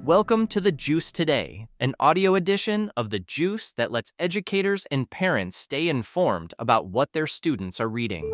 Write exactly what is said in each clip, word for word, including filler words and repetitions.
Welcome to The Juice Today, an audio edition of The Juice that lets educators and parents stay informed about what their students are reading.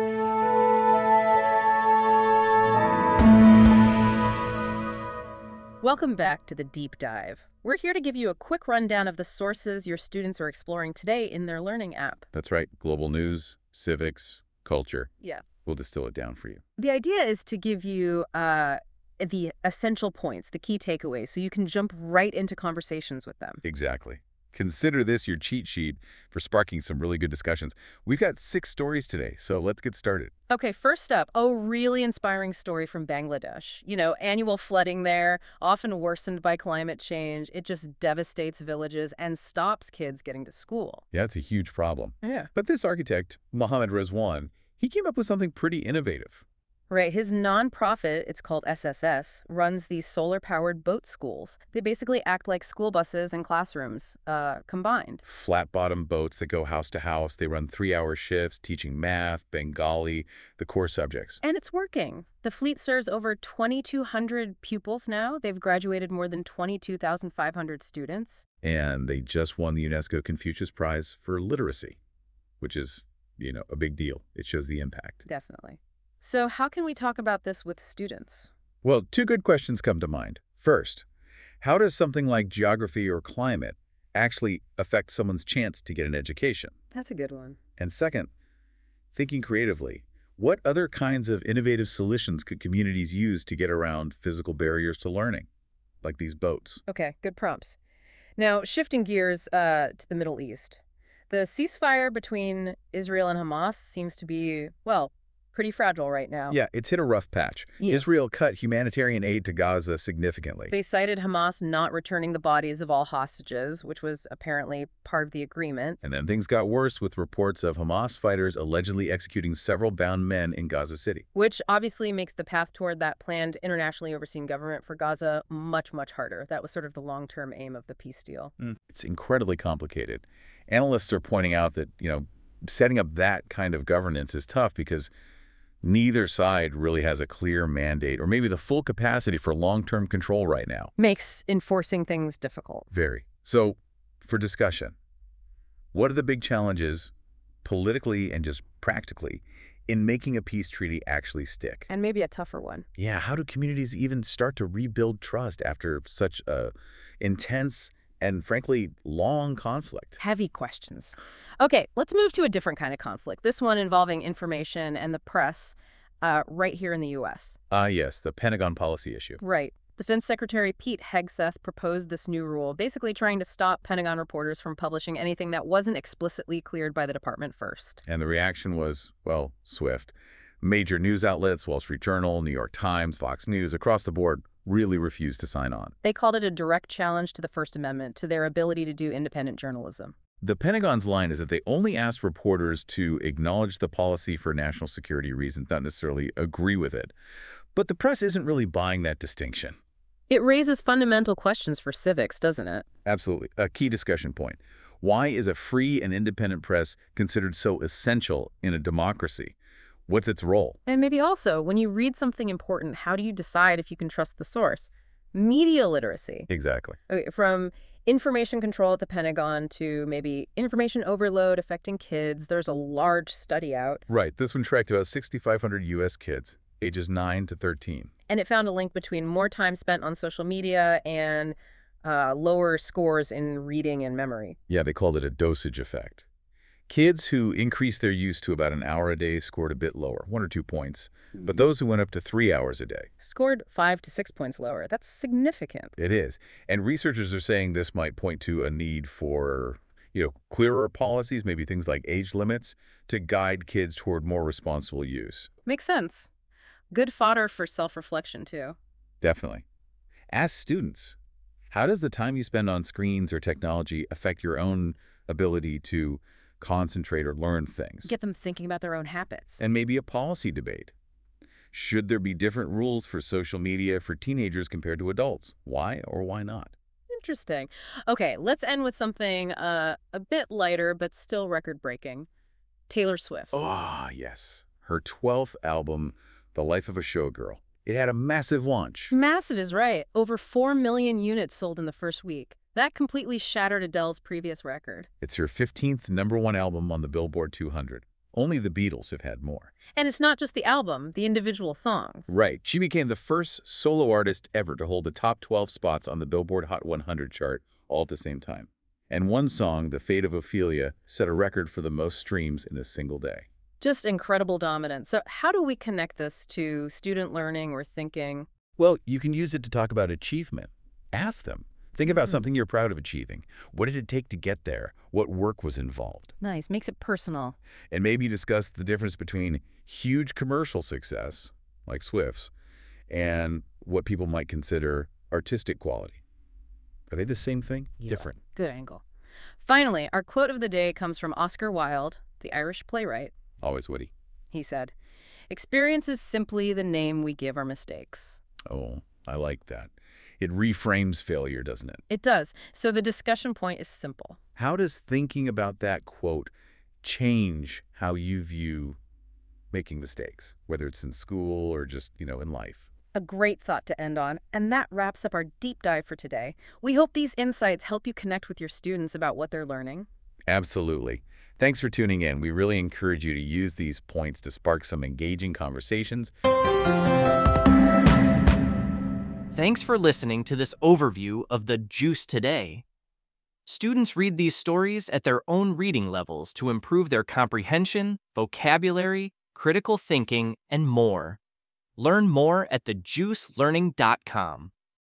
Welcome back to The Deep Dive. We're here to give you a quick rundown of the sources your students are exploring today in their learning app. That's right. Global news, civics, culture. Yeah. We'll distill it down for you. The idea is to give you uh, the essential points, the key takeaways, so you can jump right into conversations with them. Exactly. Consider this your cheat sheet for sparking some really good discussions. We've got six stories today, so let's get started. Okay, first up, a really inspiring story from Bangladesh. You know, annual flooding there, often worsened by climate change. It just devastates villages and stops kids getting to school. Yeah, it's a huge problem. Yeah. But this architect, Mohammed Rizwan, he came up with something pretty innovative. Right. His nonprofit, it's called S S S, runs these solar-powered boat schools. They basically act like school buses and classrooms uh, combined. Flat-bottom boats that go house to house. They run three-hour shifts teaching math, Bengali, the core subjects. And it's working. The fleet serves over twenty-two hundred pupils now. They've graduated more than twenty-two thousand five hundred students. And they just won the UNESCO Confucius Prize for Literacy, which is, you know, a big deal. It shows the impact. Definitely. So how can we talk about this with students? Well, two good questions come to mind. First, how does something like geography or climate actually affect someone's chance to get an education? That's a good one. And second, thinking creatively, what other kinds of innovative solutions could communities use to get around physical barriers to learning, like these boats? Okay, good prompts. Now, shifting gears uh, to the Middle East. The ceasefire between Israel and Hamas seems to be, well, pretty fragile right now. Yeah, it's hit a rough patch. Yeah. Israel cut humanitarian aid to Gaza significantly. They cited Hamas not returning the bodies of all hostages, which was apparently part of the agreement. And then things got worse with reports of Hamas fighters allegedly executing several bound men in Gaza City. Which obviously makes the path toward that planned internationally overseen government for Gaza much, much harder. That was sort of the long-term aim of the peace deal. Mm. It's incredibly complicated. Analysts are pointing out that, you know, setting up that kind of governance is tough because neither side really has a clear mandate or maybe the full capacity for long-term control right now. Makes enforcing things difficult. Very. So, for discussion, what are the big challenges politically and just practically in making a peace treaty actually stick? And maybe a tougher one. Yeah, how do communities even start to rebuild trust after such a intense and frankly long conflict? Heavy questions. Okay, let's move to a different kind of conflict. This one involving information and the press uh, right here in the U S. Ah, yes, the Pentagon policy issue. Right. Defense Secretary Pete Hegseth proposed this new rule, basically trying to stop Pentagon reporters from publishing anything that wasn't explicitly cleared by the department first. And the reaction was, well, swift. Major news outlets, Wall Street Journal, New York Times, Fox News, across the board, really refused to sign on. They called it a direct challenge to the First Amendment, to their ability to do independent journalism. The Pentagon's line is that they only asked reporters to acknowledge the policy for national security reasons, not necessarily agree with it. But the press isn't really buying that distinction. It raises fundamental questions for civics, doesn't it? Absolutely. A key discussion point. Why is a free and independent press considered so essential in a democracy? What's its role? And maybe also, when you read something important, how do you decide if you can trust the source? Media literacy. Exactly. Okay, from information control at the Pentagon to maybe information overload affecting kids. There's a large study out. Right. This one tracked about six thousand five hundred U S kids, ages nine to thirteen. And it found a link between more time spent on social media and uh, lower scores in reading and memory. Yeah, they called it a dosage effect. Kids who increased their use to about an hour a day scored a bit lower, one or two points. But those who went up to three hours a day scored five to six points lower. That's significant. It is. And researchers are saying this might point to a need for, you know, clearer policies, maybe things like age limits, to guide kids toward more responsible use. Makes sense. Good fodder for self-reflection, too. Definitely. Ask students, how does the time you spend on screens or technology affect your own ability to concentrate or learn things? Get them thinking about their own habits. And maybe a policy debate. Should there be different rules for social media for teenagers compared to adults? Why or why not? Interesting. Okay, let's end with something uh, a bit lighter, but still record-breaking. Taylor Swift. Ah, yes. Her twelfth album, The Life of a Showgirl. It had a massive launch. Massive is right. Over four million units sold in the first week. That completely shattered Adele's previous record. It's her fifteenth number one album on the Billboard two hundred. Only the Beatles have had more. And it's not just the album, the individual songs. Right. She became the first solo artist ever to hold the top twelve spots on the Billboard Hot one hundred chart all at the same time. And one song, The Fate of Ophelia, set a record for the most streams in a single day. Just incredible dominance. So how do we connect this to student learning or thinking? Well, you can use it to talk about achievement. Ask them. Think about something you're proud of achieving. What did it take to get there? What work was involved? Nice. Makes it personal. And maybe discuss the difference between huge commercial success, like Swift's, and what people might consider artistic quality. Are they the same thing? Yeah. Different. Good angle. Finally, our quote of the day comes from Oscar Wilde, the Irish playwright. Always witty. He said, "Experience is simply the name we give our mistakes." Oh, I like that. It reframes failure, doesn't it? It does. So the discussion point is simple. How does thinking about that quote change how you view making mistakes, whether it's in school or just, you know, in life? A great thought to end on, and that wraps up our deep dive for today. We hope these insights help you connect with your students about what they're learning. Absolutely. Thanks for tuning in. We really encourage you to use these points to spark some engaging conversations. Thanks for listening to this overview of the Juice Today. Students read these stories at their own reading levels to improve their comprehension, vocabulary, critical thinking, and more. Learn more at the juice learning dot com.